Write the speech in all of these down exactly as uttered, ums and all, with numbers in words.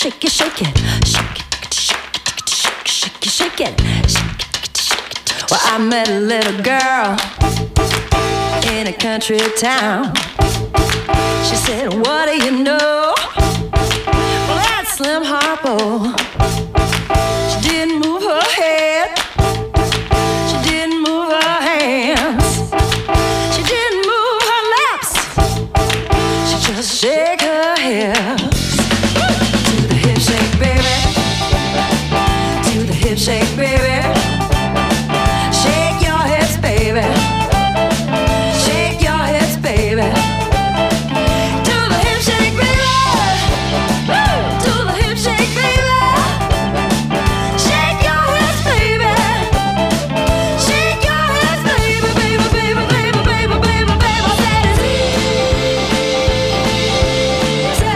shake it, shake it, shake it, shake it, shake it, shake it, shake it, shake it, shake it. Well, I met a little girl in a country town. She said, what do you know? Well, that's Slim Harpo. She didn't move her head. She didn't move her hands. She didn't move her lips. She just shake her hips. To the hip shake, baby. To the hip shake, baby. Shake your hips, baby. Shake your hips, baby. To the hip shake, baby. Woo! To the hip shake, baby. Shake your hips, baby. Shake your hips, baby, baby, baby, baby, baby, baby, baby. I said it's easy.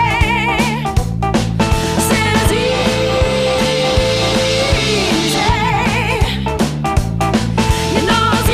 I said it's easy. You know it's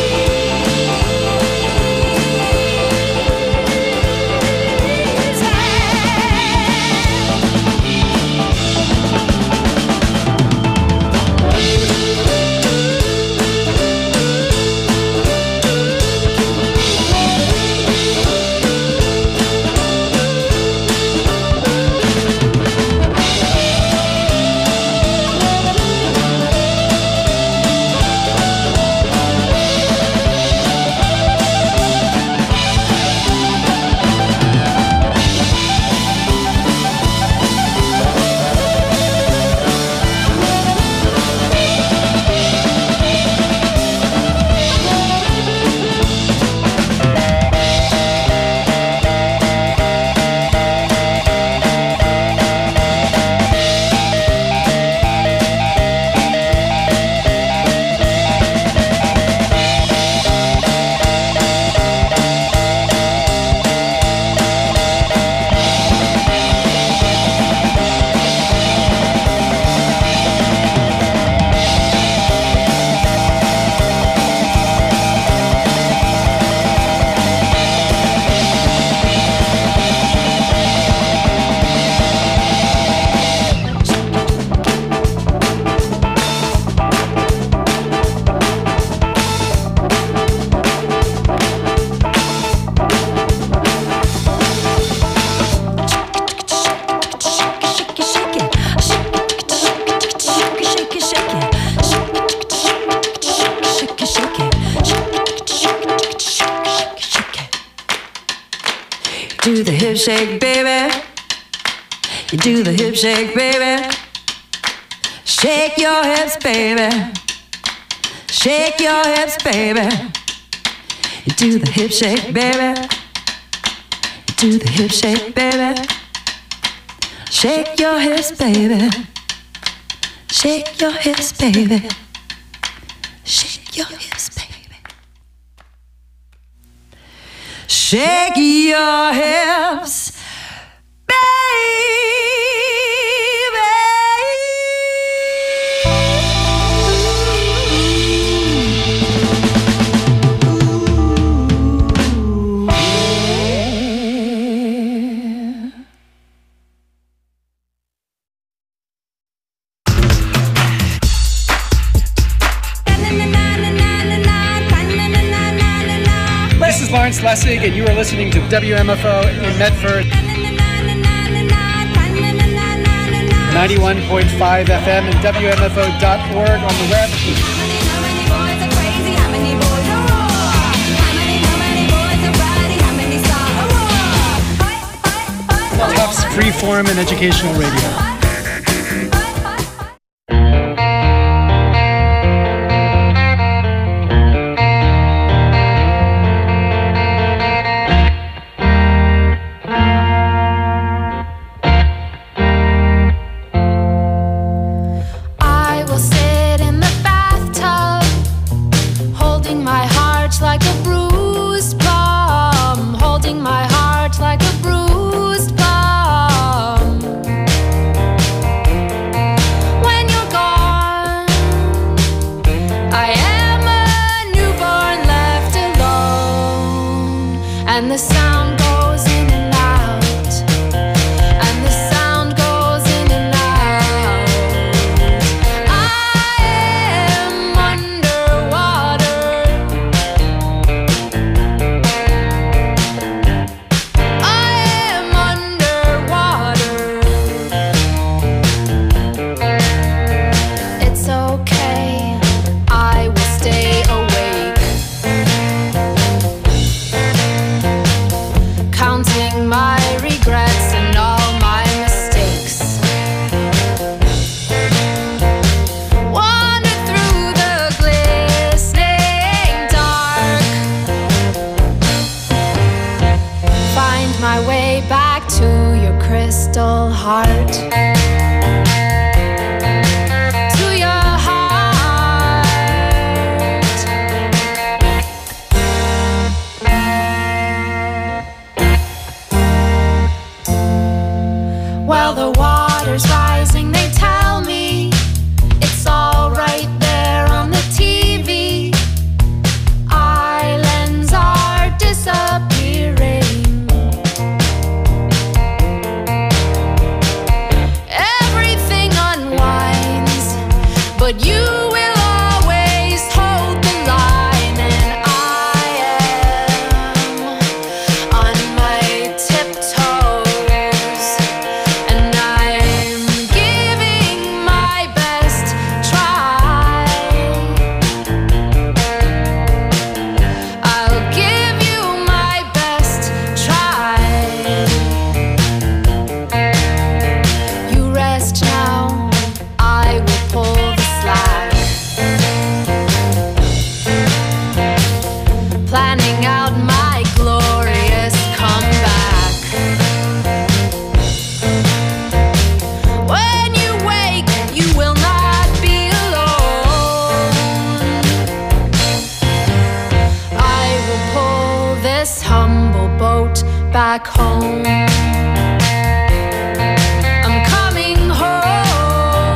do the hip shake, baby. You do the hip shake, baby. Shake your hips, baby. Shake your hips, baby. You do the hip shake, baby. You do the hip shake, baby. Shake your hips, baby. Shake your hips, baby. Shake your hips, baby. Shake your hips, This is Lawrence Lessig, and you are listening to W M F O in Medford. ninety-one point five F M and W M F O dot org on the web. Tufts Freeform and Educational Radio. And the sound goes in and out, and the sound goes my way back to your crystal heart. To your heart. While the water's rising, they tell me it's all right there on the T V. Islands are disappearing. Everything unwinds, but you will always hold the line, and I am on my tiptoes, and I'm giving my best try. I'll give you my best try. You rest now, I will pull the slack. Planning out my glorious comeback. When you wake, you will not be alone. I will pull this humble boat back home. I'm coming home.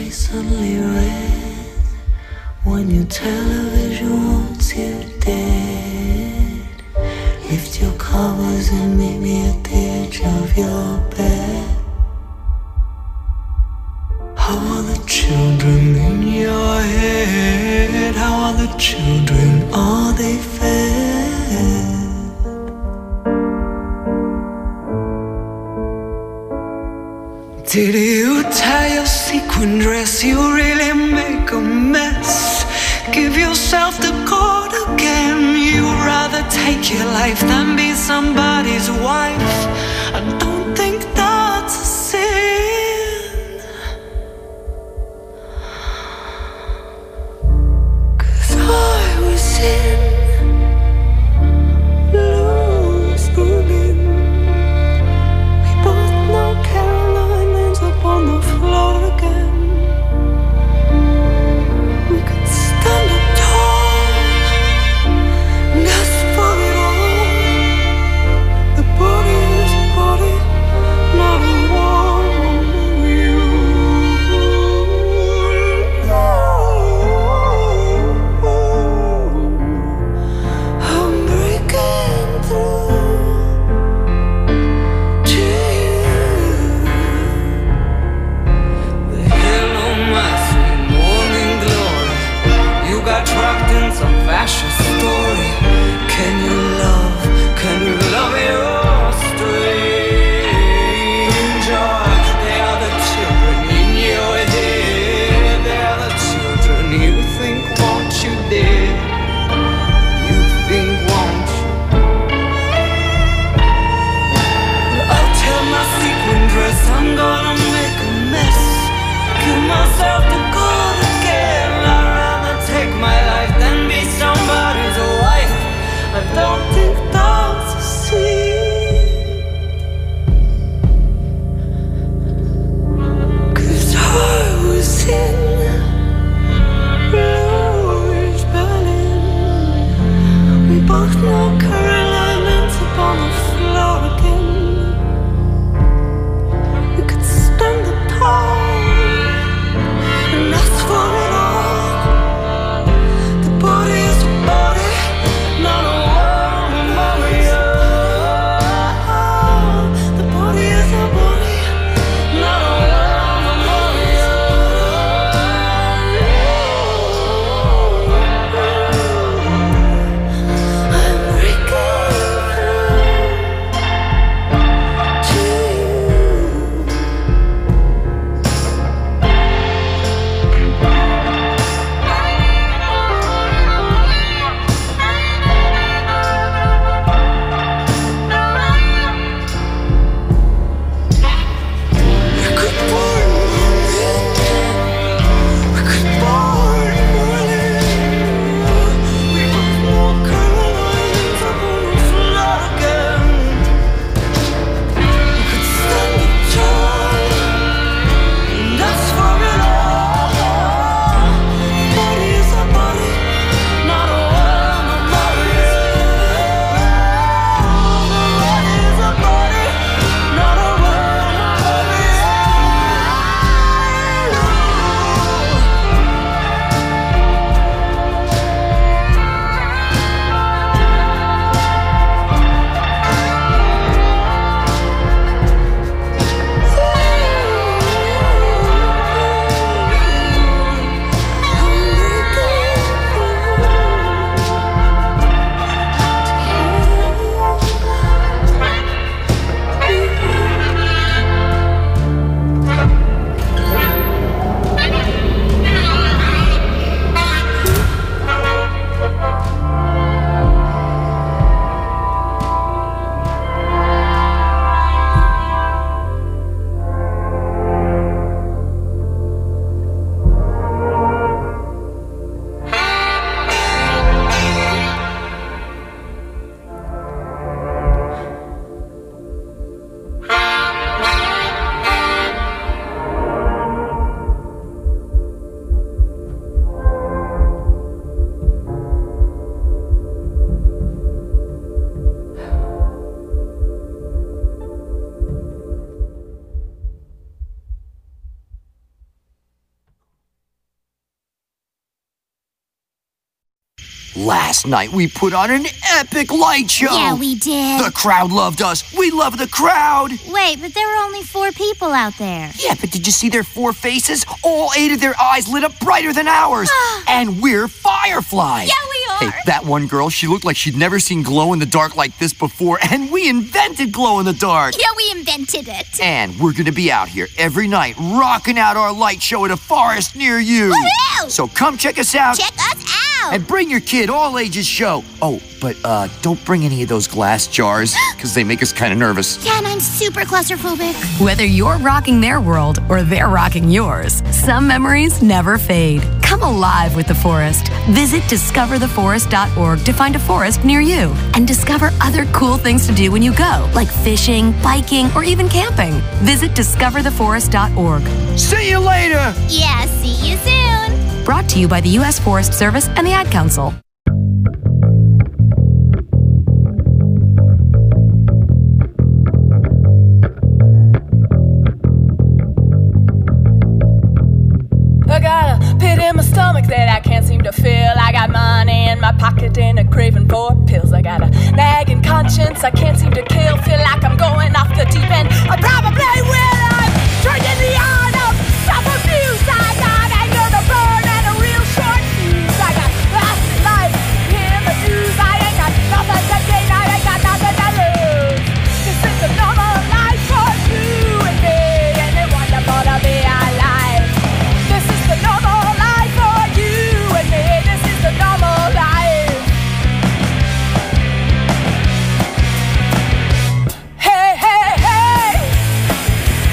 suddenly red when your television wants you dead. Lift your covers and meet me at the edge of your bed. How are the children in your head? How are the children? Are they fed? Did you tie your sequin dress? You really make a mess. Give yourself the cord again. You'd rather take your life than be somebody's wife. I don't think that's a sin, 'cause I was in on the floor again. We could stand up tall and ask for it all. The body is a body. Last night we put on an epic light show. Yeah, we did. The crowd loved us. We love the crowd. Wait, but there were only four people out there. Yeah, but did you see their four faces? All eight of their eyes lit up brighter than ours. And we're fireflies. Yeah, we are. Hey, that one girl, she looked like she'd never seen glow in the dark like this before, and we invented glow in the dark. Yeah, we invented it. And we're gonna be out here every night rocking out our light show at a forest near you. Woohoo! So come check us out. Check us out. And bring your kid, all ages show. Oh, but uh, don't bring any of those glass jars, because they make us kind of nervous. Yeah, and I'm super claustrophobic. Whether you're rocking their world or they're rocking yours, some memories never fade. Come alive with the forest. Visit discover the forest dot org to find a forest near you and discover other cool things to do when you go, like fishing, biking, or even camping. Visit discover the forest dot org. See you later! Yeah, see you soon. Brought to you by the U S Forest Service and the Ad Council. I got a pit in my stomach that I can't seem to fill. I got money in my pocket and a craving for pills. I got a nagging conscience I can't seem to kill. Feel like I'm going off the deep end. I probably will. I'm drinking the art of self-abuse. I got anger to burn and a real short fuse. I got last life in the news. I ain't got nothing to gain. I ain't got nothing to lose. This is the normal life for you and me, and it's wonderful to be alive. This is the normal life for you and me. This is the normal life. Hey, hey, hey.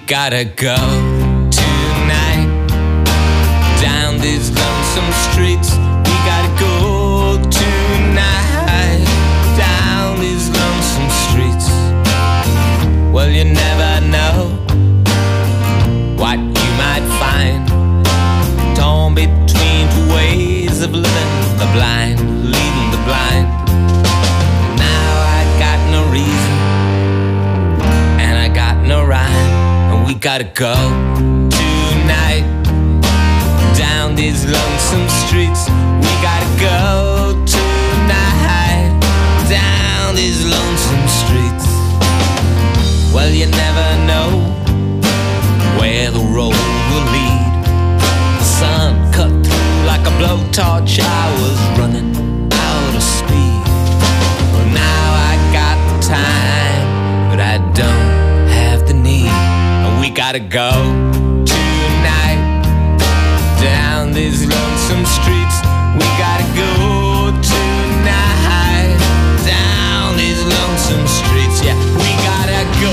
gotta go tonight down these lonesome streets. We gotta go tonight down these lonesome streets. Well, you never know what you might find torn between two ways of living, the blind leading the blind. Now I got no reason and I got no rhyme, and we gotta go tonight down these lonesome streets. We gotta go tonight down these lonesome streets. Well, you never know where the road will lead. The sun cut through like a blowtorch. I was running out of speed. Well, now I got the time, but I don't have the need. And we gotta go tonight down these lonesome streets. We gotta go tonight down these lonesome streets. Yeah, we gotta go.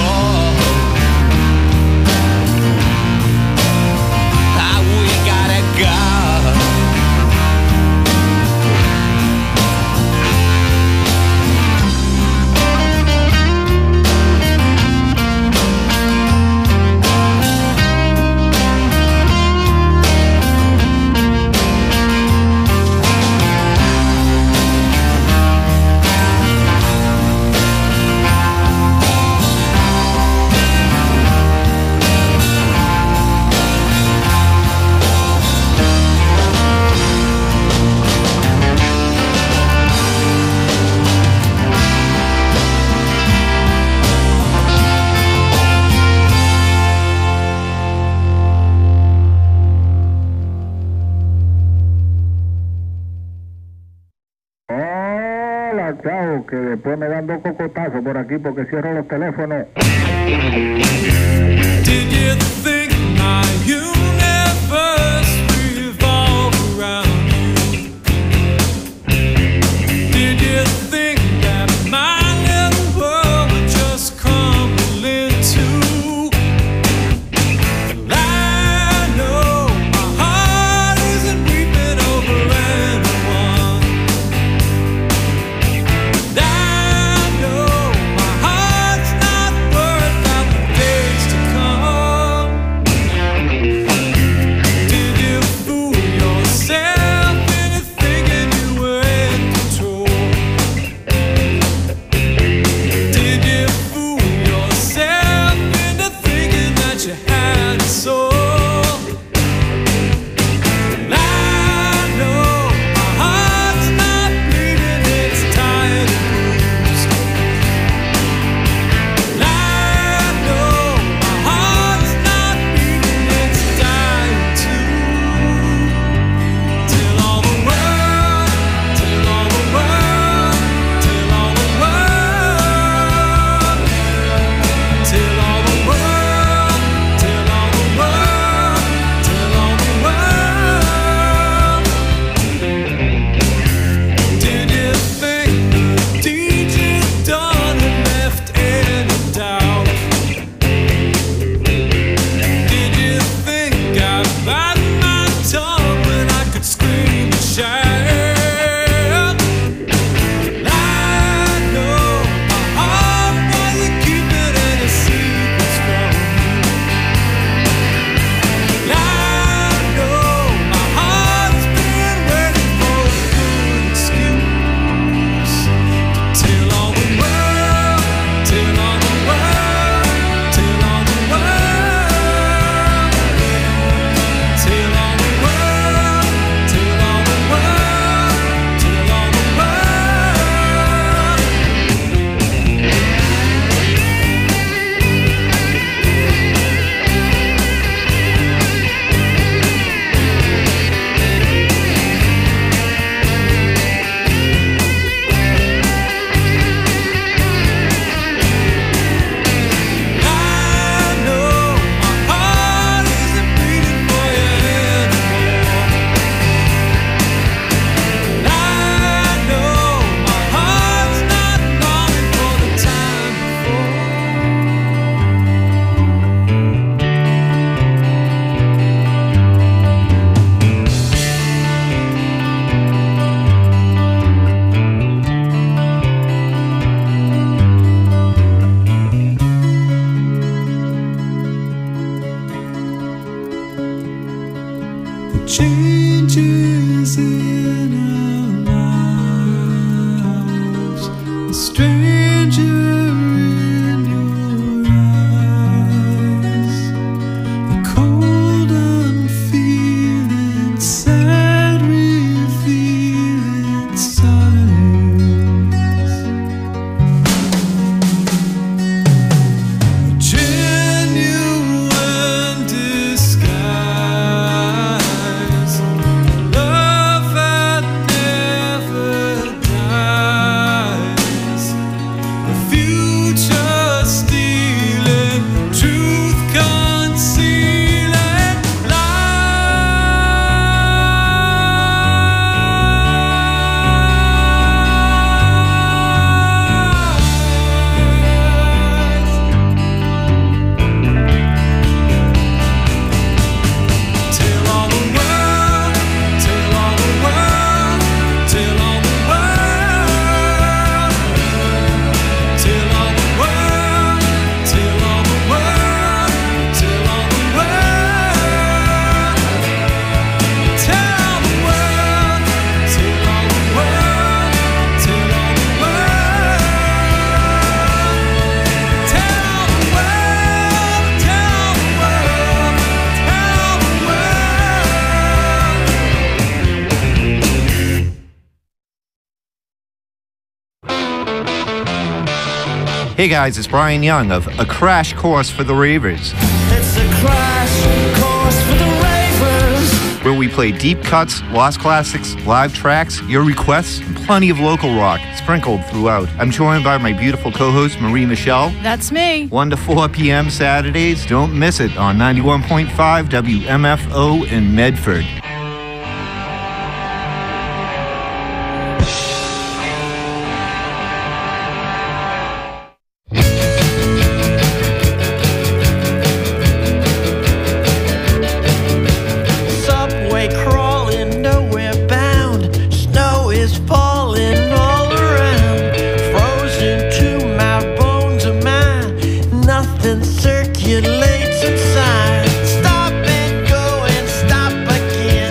Ah, we gotta go. Chao, que después me dan dos cocotazos por aquí porque cierro los teléfonos. Did you think my universe revolved around you? Did you think that my little world would just crumble into? I know my heart isn't weeping over anyone. I know my heart's not worth out the days to come. stranger in your eyes, the cold unfeeling, sad revealing silence, a genuine disguise, love that never dies, the future stealing, truth concealing Tell all the world, tell all the world, tell all the world, tell all the world, tell all the world, tell all the world, tell the world, tell all the world, tell all the world, tell the world, tell the world, tell the Hey guys, it's Brian Young of A Crash Course for the Ravers, It's a crash course for the ravers. where we play deep cuts, lost classics, live tracks, your requests, and plenty of local rock sprinkled throughout. I'm joined by my beautiful co-host, Marie Michelle. That's me. one to four p.m. Saturdays. Don't miss it on ninety-one point five W M F O in Medford. Subway crawling, nowhere bound. Snow is falling all around. Frozen to my bones of mine. Nothing circulates inside. Stop and go and stop again.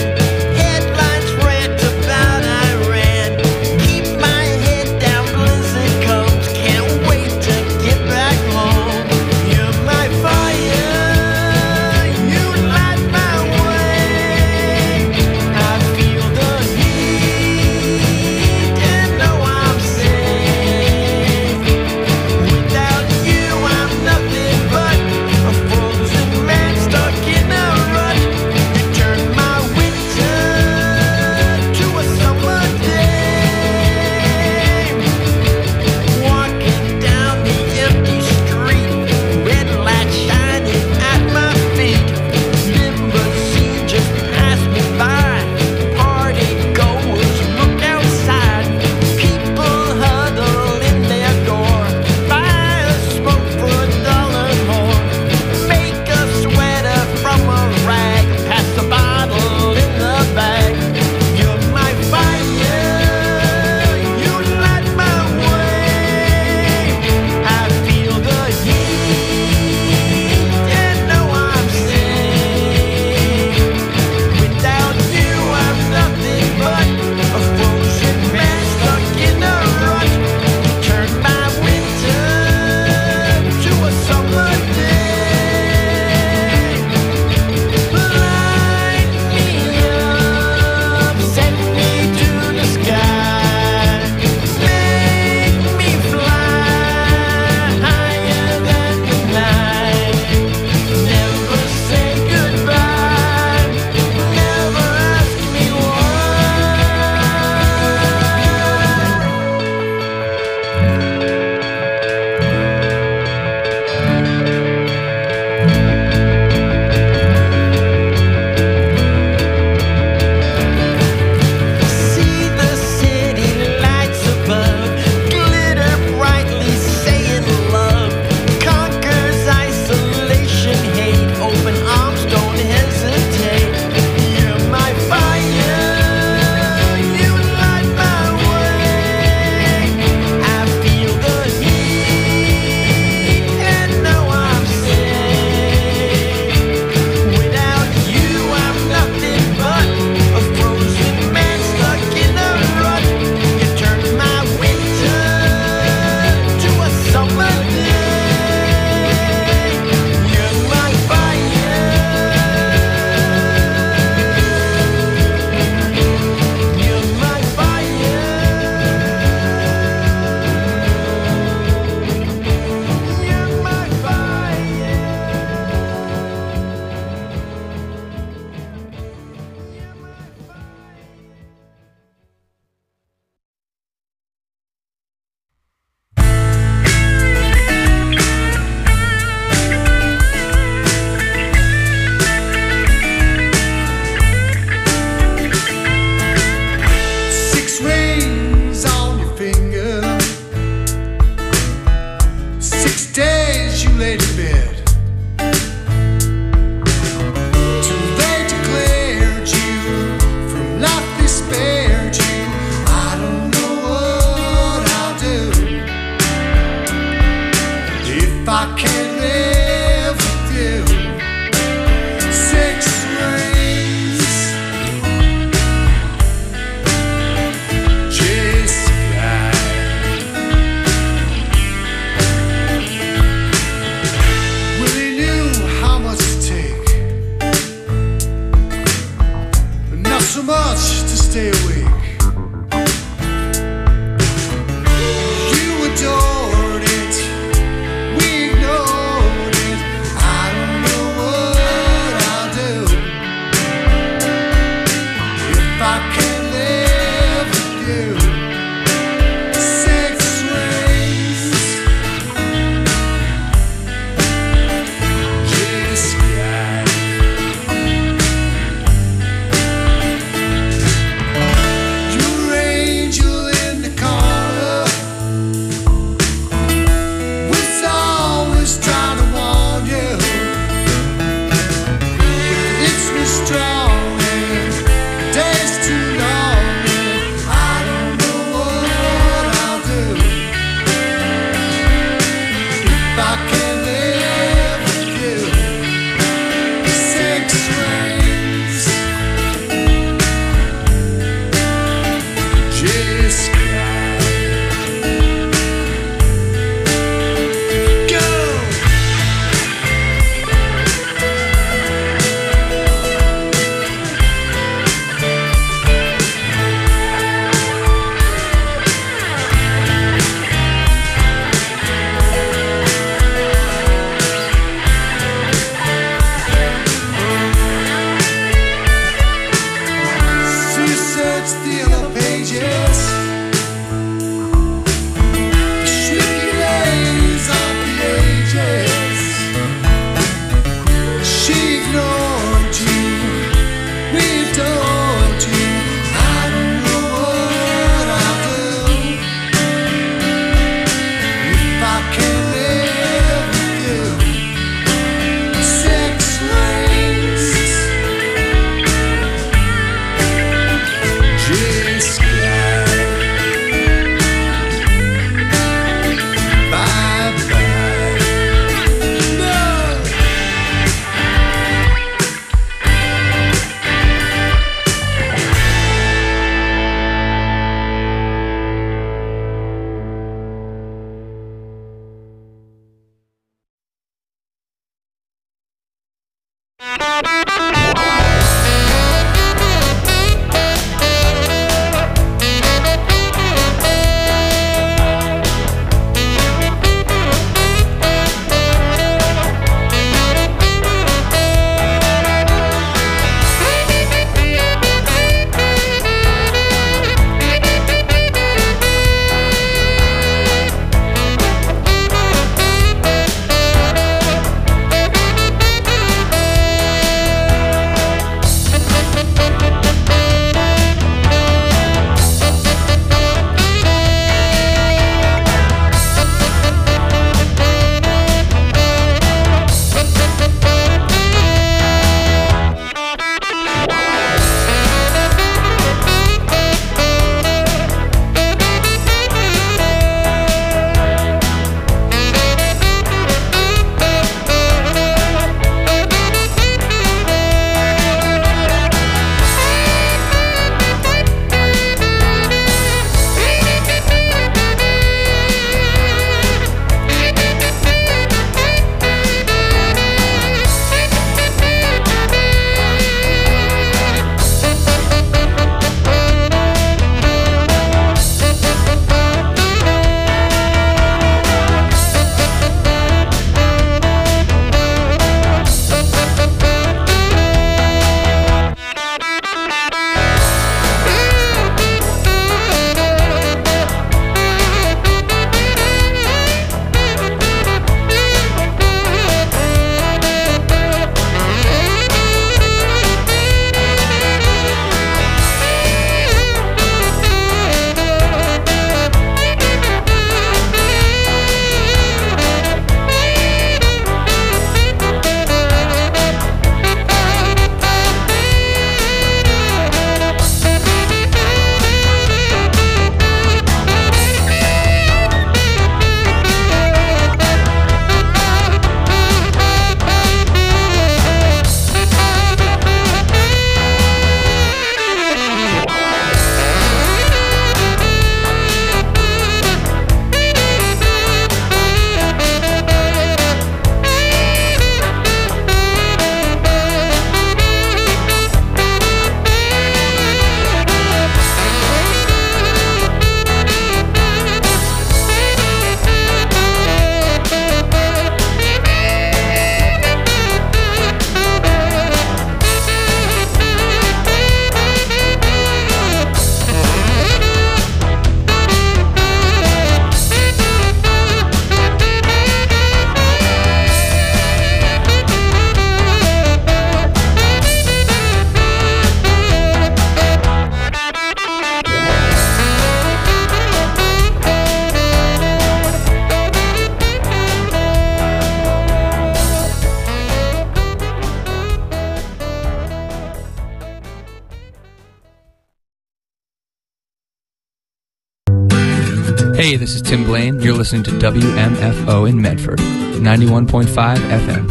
Hey, this is Tim Blaine. You're listening to W M F O in Medford, ninety-one point five F M.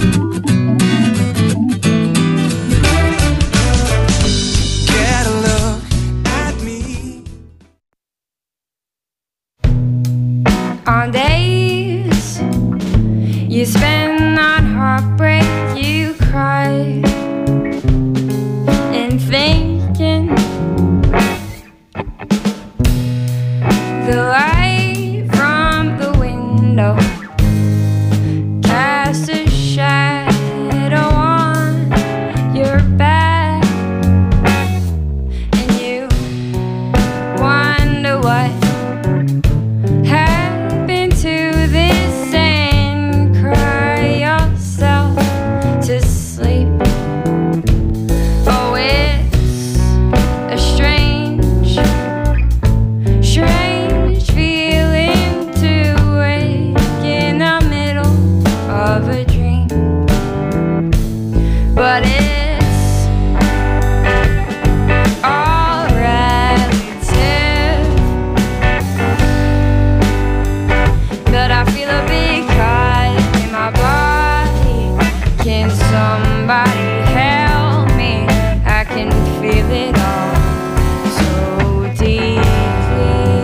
Get a look at me. On day